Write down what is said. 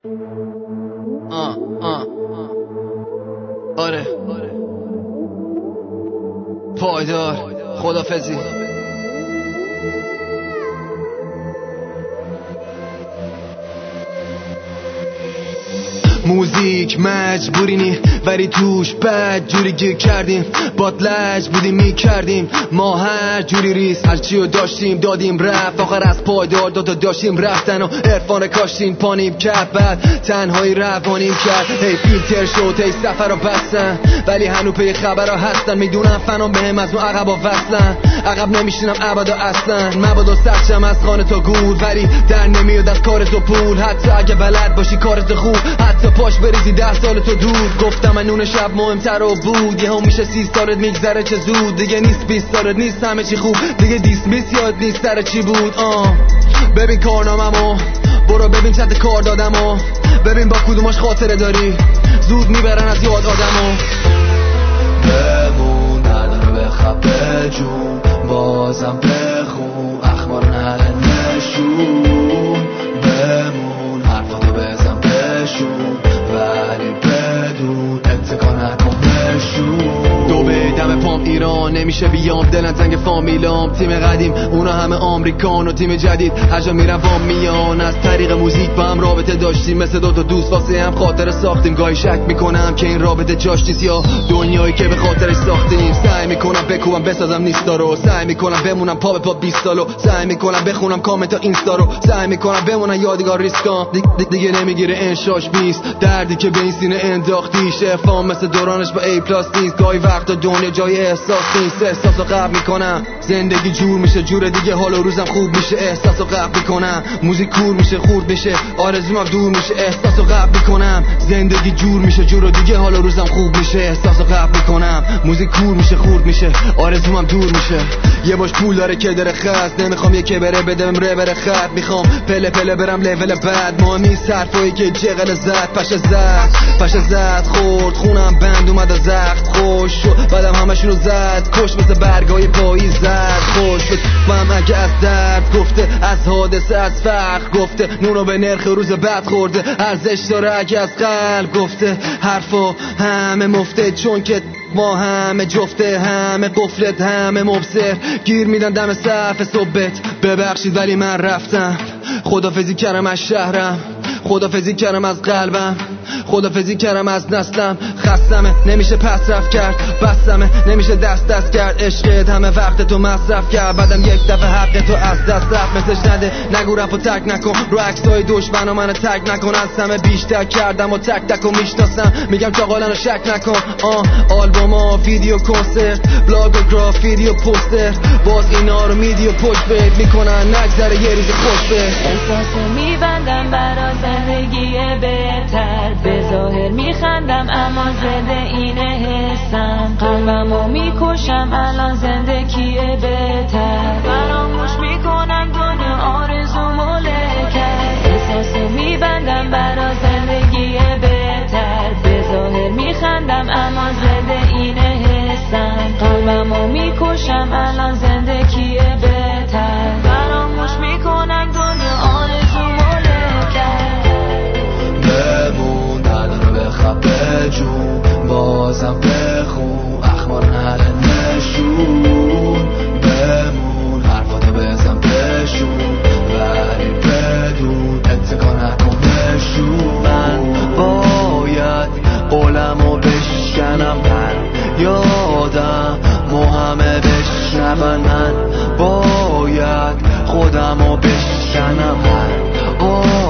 آره پایدار خدافظی. موزیک مجبورینی ولی توش بد جوری گیر کردیم، بادلج بودیم میکردیم ما هر جوری ریس، هر چیو داشتیم دادیم رفت، آخر از پایدار دوتا داشتیم رفتن و عرفان کاشتیم پانیم کرد، بعد تنهایی روانیم کرد. هی فیلتر شد هی سفر رو بستن ولی هنو پی خبر ها هستن، میدونم فنام بهم از اون عقب ها وصلن، عقب نمیشینم ابدا اصلا، مبادا سرشم از خانه تا گور ولی در نمیاد از کار تو پول، حتی اگه بلد باشی کارت خوب، حتی پاش بریزی 10 سال تو دور. گفتم من نون شب مهمتر رو بود، یه هم میشه 30 سالت میگذره چه زود، دیگه نیست 20 سالت نیست همه چی خوب، دیگه دیسمیس یاد نیست سر چی بود. ببین کارناممو برو ببین چت کار دادمو، ببین با کدوماش خاطره داری، زود میبرن از یاد آدمو. بمون نداره بخواب به جون، بازم بخون اخبار نره نشون، بمون حرفاتو بزن بشون ولی بدون اتکا نکن بشون. دو به دم پام ایران نمیشه بیام، دلن زنگ فامیلام، تیم قدیم اونا همه آمریکان و تیم جدید هر جا میرم وام میان، از طریق موزیک با هم رابطه داشتیم مثل دوتا دوست واسه هم خاطره ساختیم، گاهی شک میکنم که این رابطه جاش نیست یا دنیایی که به خاطرش ساختیم، سعی میکنم بکوبم بسازم نیستا رو، سعی میکنم بمونم پا به پا 20 سالو، سعی میکنم بخونم کامنت ها اینستا رو، سعی میکنم بمونم یادگار ریسکام، دیگه نمیگیره انشاش 20 دردی که به این سینه انداختی، شفام مثل دورانش با A+ نیست، گاهی وقتا دنیا جای احساس نیست، احساسو قبل میکنم زندگی جور میشه جور دیگه، حال و روزم خوب میشه، احساسو قبل میکنم موزیک کور میشه خورد میشه، آرزومم دور میشه، احساسو قبل میکنم زندگی جور میشه جور دیگه، حال و روزم خوب میشه، احساسو قبل میکنم موزیک کور میشه خورد میشه، آرزومم دور میشه. یه باش پول داره که داره خست، نمیخوام یکی بره بدم ره بره خط، میخوام پله پله برم لول بعد، مهم نیست حرفایی که جغل زد پشه زد خورد خونم بند اومد از زخت خوش شد، بعدم همشونو زد کش مثل برگای پاییز زد خوش بتوام اگه از درد گفته، از حادثه از فقر گفته، نونو به نرخ روز بعد خورده، ارزش داره اگه از قلب گفته، حرفا همه مفته چون که ما همه جفته، همه قفلت همه مبصر، گیر میدن دم صف صبحت، ببخشید ولی من رفتم، خدافزی کردم از شهرم، خدافزی کردم از قلبم، خدافزی کردم از نسلم، خستمه نمیشه پس رفت کرد، بستمه نمیشه دست کرد، عشقت همه وقت تو مصرف کرد، بعدم یک دفعه حق تو از دست رفت، مثلش نده نگو رفت تک نکن، رو عکسای دشمن و منو تک نکن، از همه بیشتر کردم و تک و میشناسم، میگم چاقالن رو شک نکن، آلبوما ویدیو کنسرت بلاگ و گرافیتی و پوستر، باز اینا رو میدی و پشت بهت میکنن نگذره یه ریز خوش به، احساسو میبندم برا زندگی بهتر، به ظاهر میخندم اما زده اینه حسم، قلبمو میکشم الان زندگی بهتر، فراموش میکنم دنیا آرزومو له کرد، احساسو میبندم برا زندگی بهتر، به ظاهر میخندم اما زده اینه حسم، قلبمو میکشم الان زندگی بهتر، فراموش میکنم دنیا آرزومو له کرد. بمون نداره بخواب به جون، بازم بخون اخبار نره نشون، بمون حرفاتو بزن بشون ولی بدون اتکا نکن بشون، من باید قولمو بشکنم، من یادم همه بشنون، من باید خودمو بشکنم، من